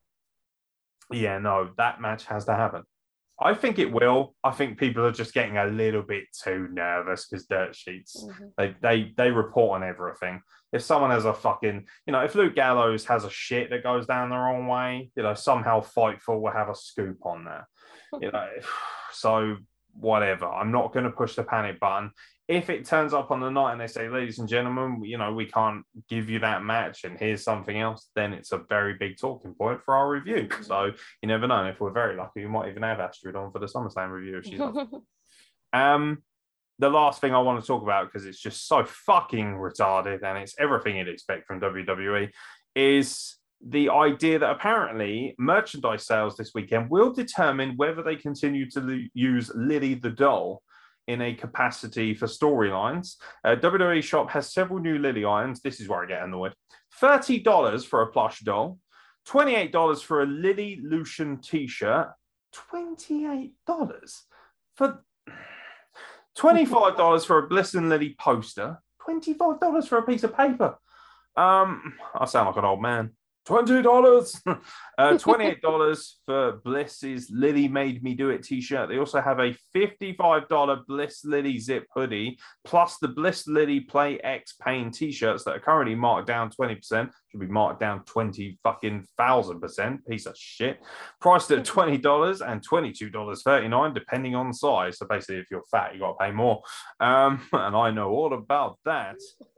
yeah, no, that match has to happen. I think it will. I think people are just getting a little bit too nervous because dirt sheets, mm-hmm. they, they they report on everything. If someone has a fucking, you know, if Luke Gallows has a shit that goes down the wrong way, you know, somehow Fightful will have a scoop on that. You know, so whatever. I'm not going to push the panic button. If it turns up on the night and they say, ladies and gentlemen, you know, we can't give you that match and here's something else, then it's a very big talking point for our review. So you never know. If we're very lucky, we might even have Astrid on for the SummerSlam review if she's on. Um, the last thing I want to talk about, because it's just so fucking retarded and it's everything you'd expect from W W E, is the idea that apparently merchandise sales this weekend will determine whether they continue to l- use Lily the doll in a capacity for storylines. Uh, W W E Shop has several new Lily items. This is where I get annoyed. thirty dollars for a plush doll, twenty-eight dollars for a Lily Lucian t-shirt, twenty-eight dollars for twenty-five dollars for a Bliss and Lily poster, twenty-five dollars for a piece of paper. Um, I sound like an old man. twenty dollars. uh, twenty-eight dollars for Bliss's Lily Made Me Do It t-shirt. They also have a fifty-five dollars Bliss Lily zip hoodie, plus the Bliss Lily Play X Pain t-shirts that are currently marked down twenty percent. Should be marked down twenty fucking thousand percent. Piece of shit. Priced at twenty dollars and twenty-two dollars and thirty-nine cents, depending on size. So basically, if you're fat, you got to pay more. Um, and I know all about that.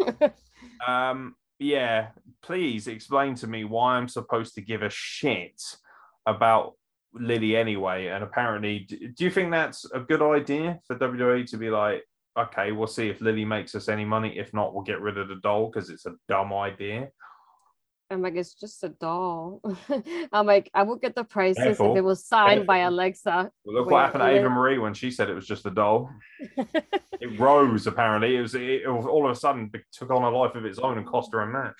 um, Yeah, please explain to me why I'm supposed to give a shit about Lily anyway. And apparently, do you think that's a good idea for W W E to be like, okay, we'll see if Lily makes us any money. If not, we'll get rid of the doll because it's a dumb idea? I'm like, it's just a doll. I'm like, I would get the prices Careful. if it was signed by Careful. Alexa. Well, look Wait, what happened to Ava wait. Marie when she said it was just a doll. It rose, apparently. It was, it, it was all of a sudden it took on a life of its own and cost her a match.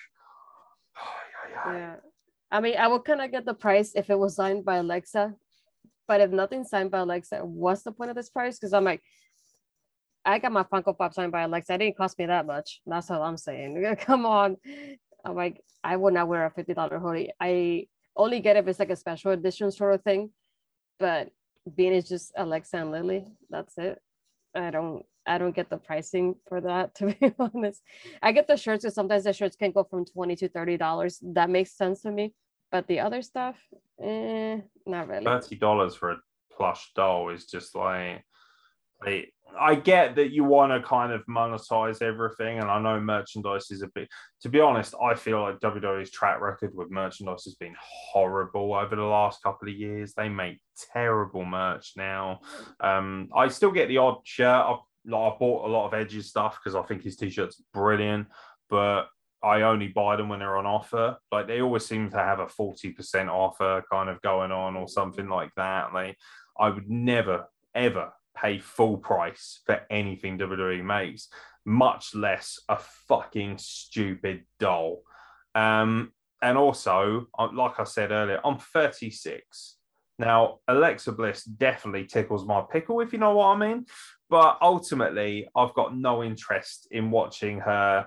Yeah. I mean, I would kind of get the price if it was signed by Alexa. But if nothing's signed by Alexa, what's the point of this price? Because I'm like, I got my Funko Pop signed by Alexa. It didn't cost me that much. That's all I'm saying. Come on. I'm like, I would not wear a fifty dollar hoodie. I only get it if it's like a special edition sort of thing. But being it's just Alexa and Lily, that's it. I don't I don't get the pricing for that, to be honest. I get the shirts because sometimes the shirts can go from twenty to thirty dollars. That makes sense to me. But the other stuff, eh, not really. thirty dollars for a plush doll is just like, like I get that you want to kind of monetize everything, and I know merchandise is a bit. To be honest, I feel like W W E's track record with merchandise has been horrible over the last couple of years. They make terrible merch now. Um, I still get the odd shirt. I, like, I bought a lot of Edge's stuff because I think his t-shirts brilliant, but I only buy them when they're on offer. Like they always seem to have a forty percent offer kind of going on or something like that. Like I would never, ever pay full price for anything W W E makes, much less a fucking stupid doll. Um, and also, like I said earlier, I'm thirty-six. Now, Alexa Bliss definitely tickles my pickle, if you know what I mean. But ultimately, I've got no interest in watching her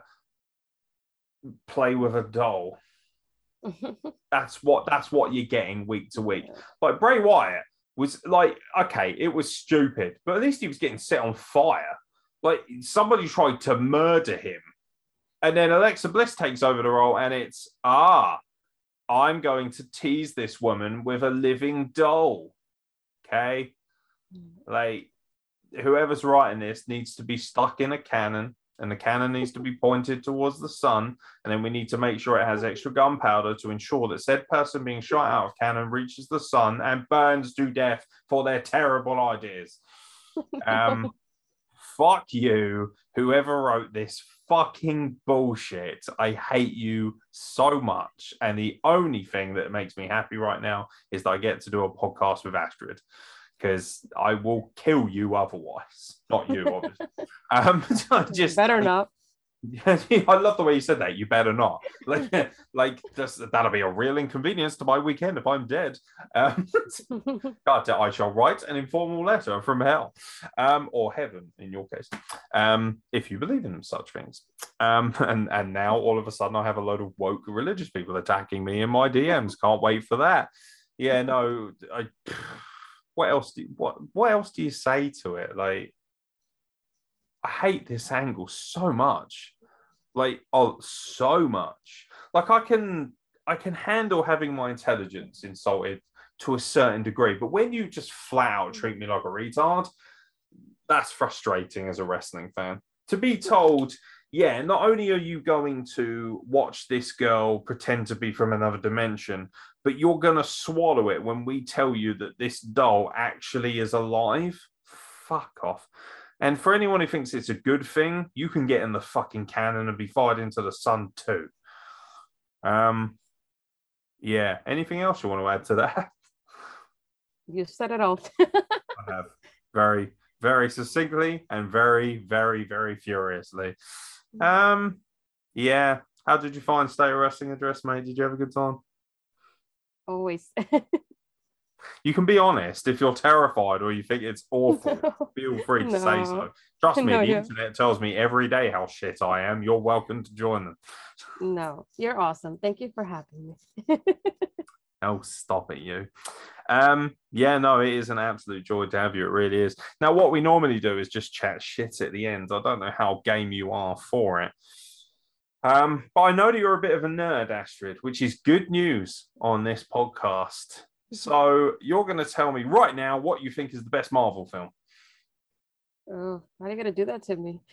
play with a doll. That's what that's what you're getting week to week. Like Bray Wyatt was like, okay, it was stupid, but at least he was getting set on fire. Like somebody tried to murder him. And then Alexa Bliss takes over the role and it's, ah, I'm going to tease this woman with a living doll. Okay? Like, whoever's writing this needs to be stuck in a cannon and the cannon needs to be pointed towards the sun. And then we need to make sure it has extra gunpowder to ensure that said person being shot out of cannon reaches the sun and burns to death for their terrible ideas. Um, fuck you, whoever wrote this fucking bullshit. I hate you so much. And the only thing that makes me happy right now is that I get to do a podcast with Astrid, because I will kill you otherwise. Not you, obviously. um, I just better I, not. I love the way you said that. You better not. Like, like just, that'll be a real inconvenience to my weekend if I'm dead. Um, God, I shall write an informal letter from hell, um, or heaven in your case, um, if you believe in such things. Um, and and now all of a sudden I have a load of woke religious people attacking me in my D Ms. Can't wait for that. Yeah, no. I, what else? Do what what else do you say to it? Like, I hate this angle so much. Like, oh, so much. Like, I can I can handle having my intelligence insulted to a certain degree, but when you just flat out treat me like a retard, that's frustrating as a wrestling fan. To be told, yeah, not only are you going to watch this girl pretend to be from another dimension, but you're going to swallow it when we tell you that this doll actually is alive. Fuck off. And for anyone who thinks it's a good thing, you can get in the fucking cannon and be fired into the sun too. Um, yeah. Anything else you want to add to that? You said it all. I have very, very succinctly and very, very, very furiously. Um, yeah. How did you find State of Wrestling Address, mate? Did you have a good time? Always. You can be honest. If you're terrified or you think it's awful, No. feel free to No. say so. Trust me, No, the yeah. internet tells me every day how shit I am. You're welcome to join them. No, you're awesome. Thank you for having me. Oh, stop it, you. Um, yeah, no, it is an absolute joy to have you. It really is. Now, what we normally do is just chat shit at the end. I don't know how game you are for it. Um, but I know that you're a bit of a nerd, Astrid, which is good news on this podcast. So you're going to tell me right now what you think is the best Marvel film. Oh, why are you gonna do that to me?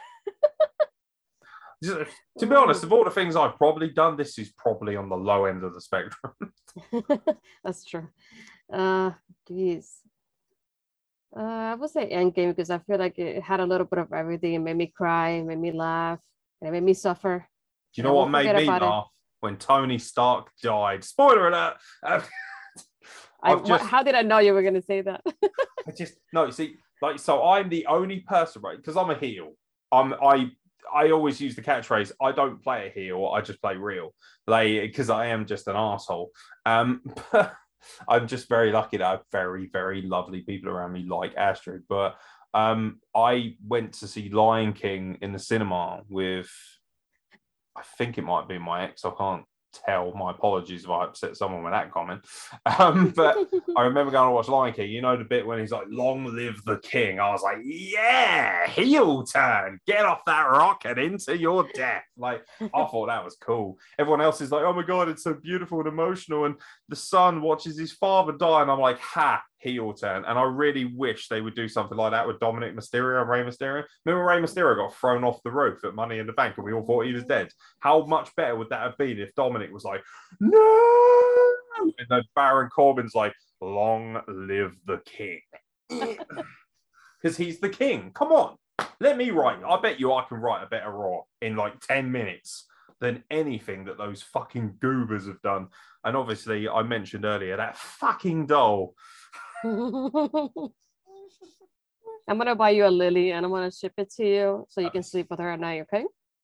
To be honest, of all the things I've probably done, this is probably on the low end of the spectrum. That's true. Uh, geez. Uh, I would say Endgame because I feel like it had a little bit of everything. It made me cry, it made me laugh, and it made me suffer. Do you know I what won't made forget me about it. laugh? when Tony Stark died. Spoiler alert. Um, I, I've just, how did I know you were going to say that? I just no. See, like, so I'm the only person, right? Because I'm a heel. I'm I. I always use the catchphrase, I don't play a heel, I just play real. Like, because I am just an asshole. Um, but I'm just very lucky that I have very, very lovely people around me like Astrid. But um, I went to see Lion King in the cinema with, I think it might be my ex, I can't tell. My apologies if I upset someone with that comment. Um, but I remember going to watch Lion King. You know the bit when he's like, "Long live the king." I was like, "Yeah, heel turn, get off that rock and into your death." Like, I thought that was cool. Everyone else is like, "Oh my god, it's so beautiful and emotional." And the son watches his father die, and I'm like, "Ha, heel turn." And I really wish they would do something like that with Dominic Mysterio and Rey Mysterio. Remember Rey Mysterio got thrown off the roof at Money in the Bank, and we all thought he was dead. How much better would that have been if Dominic was like, "No," and then Baron Corbin's like, "Long live the king," because he's the king. Come on, let me write. I bet you I can write a better Raw in like ten minutes than anything that those fucking goobers have done. And obviously, I mentioned earlier that fucking doll. I'm gonna buy you a lily and I'm gonna ship it to you so you can sleep with her at night, okay?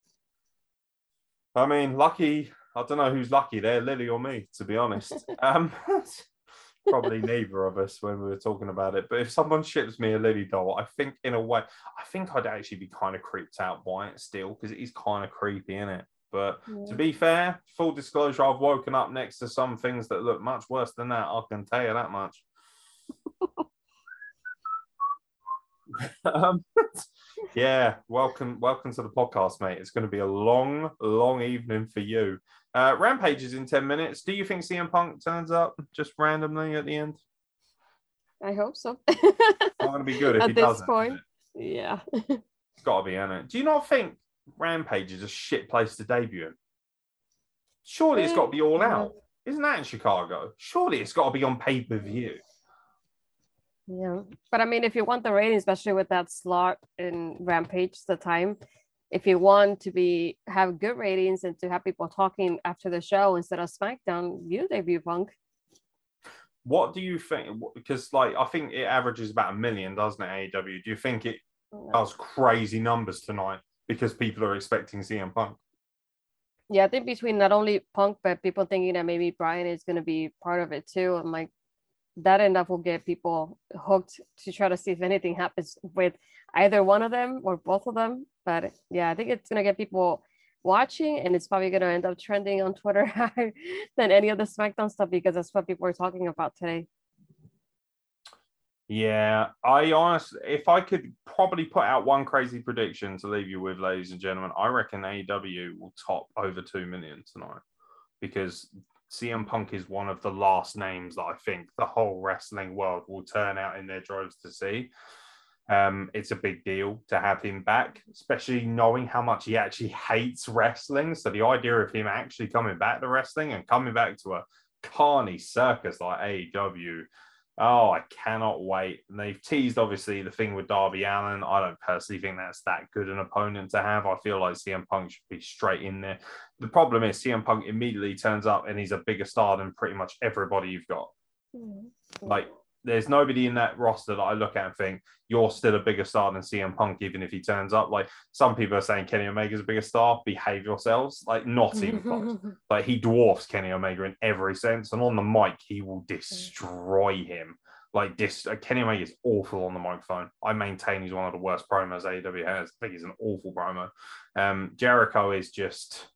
I mean, lucky. I don't know who's lucky there, Lily or me, to be honest. Um, probably neither of us when we were talking about it. But if someone ships me a Lily doll, I think in a way, I think I'd actually be kind of creeped out by it still, because it is kind of creepy, isn't it? But yeah. To be fair, full disclosure, I've woken up next to some things that look much worse than that. I can tell you that much. um, yeah, welcome, welcome to the podcast, mate. It's going to be a long, long evening for you. Uh, Rampage is in ten minutes. Do you think C M Punk turns up just randomly at the end? I hope so. It's not going to be good if at he this doesn't. point. Yeah. It's got to be, isn't it? Do you not think Rampage is a shit place to debut in? Surely it's got to be all out. Isn't that in Chicago? Surely it's got to be on pay-per-view. Yeah, but I mean, if you want the rating, especially with that slot in Rampage, the time, if you want to be have good ratings and to have people talking after the show instead of SmackDown, you debut Punk. What do you think? Because like I think it averages about a million, doesn't it? A E W. Do you think it does crazy numbers tonight because people are expecting C M Punk? Yeah, I think between not only Punk but people thinking that maybe Brian is going to be part of it too. I'm like, that enough will get people hooked to try to see if anything happens with either one of them or both of them. But yeah, I think it's going to get people watching, and it's probably going to end up trending on Twitter higher than any of the SmackDown stuff because that's what people are talking about today. Yeah, I honestly, if I could probably put out one crazy prediction to leave you with, ladies and gentlemen, I reckon A E W will top over two million tonight because C M Punk is one of the last names that I think the whole wrestling world will turn out in their droves to see. Um, it's a big deal to have him back, especially knowing how much he actually hates wrestling. So the idea of him actually coming back to wrestling and coming back to a carny circus like A E W, oh, I cannot wait. And they've teased, obviously, the thing with Darby Allin. I don't personally think that's that good an opponent to have. I feel like C M Punk should be straight in there. The problem is C M Punk immediately turns up and he's a bigger star than pretty much everybody you've got. Mm-hmm. Like, there's nobody in that roster that I look at and think, you're still a bigger star than C M Punk, even if he turns up. Like, some people are saying Kenny Omega's a bigger star. Behave yourselves. Like, not even close. Like, he dwarfs Kenny Omega in every sense. And on the mic, he will destroy him. Like, this, uh, Kenny Omega is awful on the microphone. I maintain he's one of the worst promos A E W has. I think he's an awful promo. Um, Jericho is just...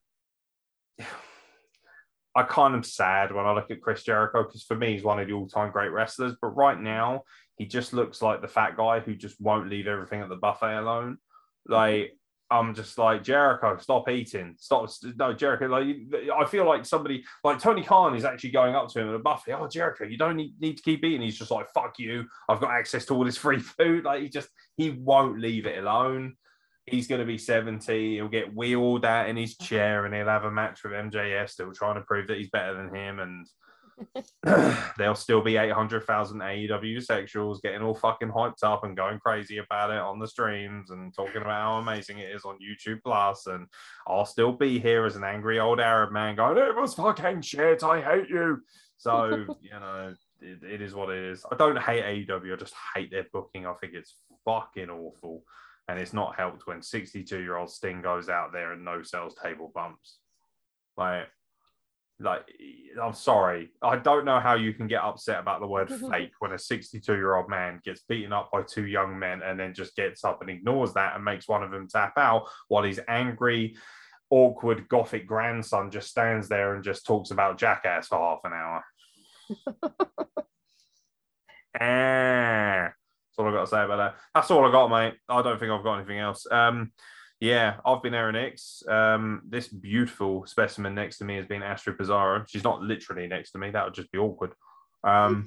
I kind of sad when I look at Chris Jericho because for me, he's one of the all-time great wrestlers. But right now, he just looks like the fat guy who just won't leave everything at the buffet alone. Like, I'm just like, Jericho, stop eating. Stop. No, Jericho, like, I feel like somebody, like Tony Khan is actually going up to him at a buffet. Oh, Jericho, you don't need, need to keep eating. He's just like, fuck you. I've got access to all this free food. Like, he just, he won't leave it alone. He's going to be seventy. He'll get wheeled out in his chair and he'll have a match with M J S still trying to prove that he's better than him. And There'll still be eight hundred thousand A E W sexuals getting all fucking hyped up and going crazy about it on the streams and talking about how amazing it is on YouTube Plus. And I'll still be here as an angry old Arab man going, it was fucking shit, I hate you. So, you know, it, it is what it is. I don't hate A E W, I just hate their booking. I think it's fucking awful. And it's not helped when sixty-two-year-old Sting goes out there and no sells table bumps. Like, like, I'm sorry. I don't know how you can get upset about the word fake when a sixty-two-year-old man gets beaten up by two young men and then just gets up and ignores that and makes one of them tap out while his angry, awkward, gothic grandson just stands there and just talks about Jackass for half an hour. Ah. That's all I've got to say about that. That's all I got, mate. I don't think I've got anything else. Um, yeah, I've been Aaron X. Um, this beautiful specimen next to me has been Astrid Pizarro. She's not literally next to me. That would just be awkward. Um,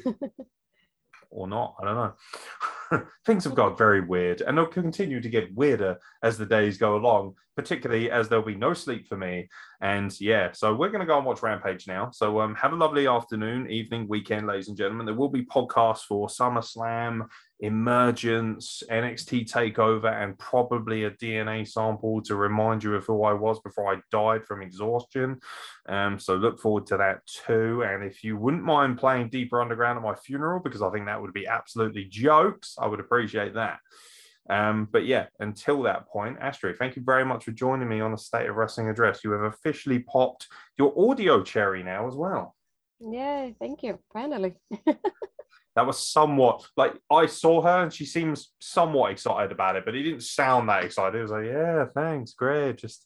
or not. I don't know. Things have got very weird, and they'll continue to get weirder as the days go along, particularly as there'll be no sleep for me. And yeah, so we're going to go and watch Rampage now. So um, have a lovely afternoon, evening, weekend, ladies and gentlemen. There will be podcasts for SummerSlam, Emergence, N X T TakeOver, and probably a D N A sample to remind you of who I was before I died from exhaustion. Um, so look forward to that too. And if you wouldn't mind playing Deeper Underground at my funeral, because I think that would be absolutely jokes, I would appreciate that. Um, but yeah, until that point, Astrid, thank you very much for joining me on the State of Wrestling Address. You have officially popped your audio cherry now as well. Yay, thank you. Finally. That was somewhat like I saw her and she seems somewhat excited about it, but it didn't sound that excited. It was like, yeah, thanks, great. Just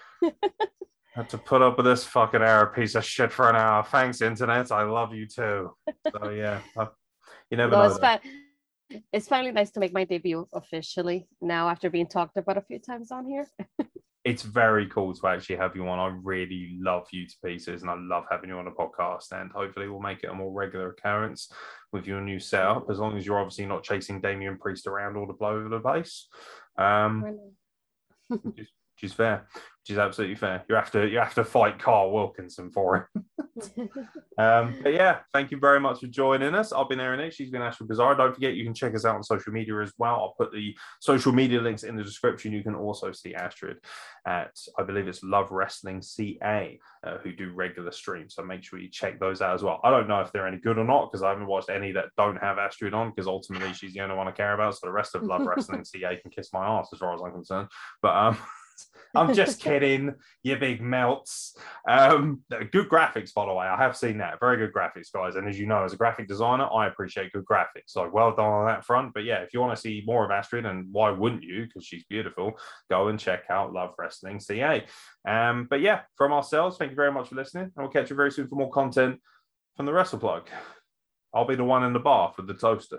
had to put up with this fucking Arab piece of shit for an hour. Thanks, internet. I love you too. So yeah, I, you never no, know. It's, fi- it's finally nice to make my debut officially now after being talked about a few times on here. It's very cool to actually have you on. I really love you to pieces and I love having you on a podcast, and hopefully we'll make it a more regular occurrence with your new setup, as long as you're obviously not chasing Damian Priest around all the blow over the place. Um, which, is, which is fair, which is absolutely fair. You have to you have to fight Carl Wilkinson for it. um, but yeah, thank you very much for joining us. I've been Aaron X. She's been Astrid Pizarro. Don't forget, you can check us out on social media as well. I'll put the social media links in the description. You can also see Astrid at, I believe it's Love Wrestling C A, uh, who do regular streams. So make sure you check those out as well. I don't know if they're any good or not, because I haven't watched any that don't have Astrid on, because ultimately she's the only one I care about. So the rest of Love Wrestling C A can kiss my ass as far as I'm concerned. But um I'm just kidding, you big melts. Um, good graphics, by the way. I have seen that. Very good graphics, guys. And as you know, as a graphic designer, I appreciate good graphics. So well done on that front. But yeah, if you want to see more of Astrid, and why wouldn't you? Because she's beautiful. Go and check out Love Wrestling C A. Um, but yeah, from ourselves, thank you very much for listening. And we'll catch you very soon for more content from the Wrestle Plug. I'll be the one in the bath with the toaster.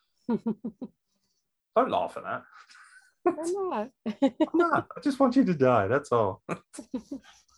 Don't laugh at that. I'm not. I'm not. I just want you to die. That's all.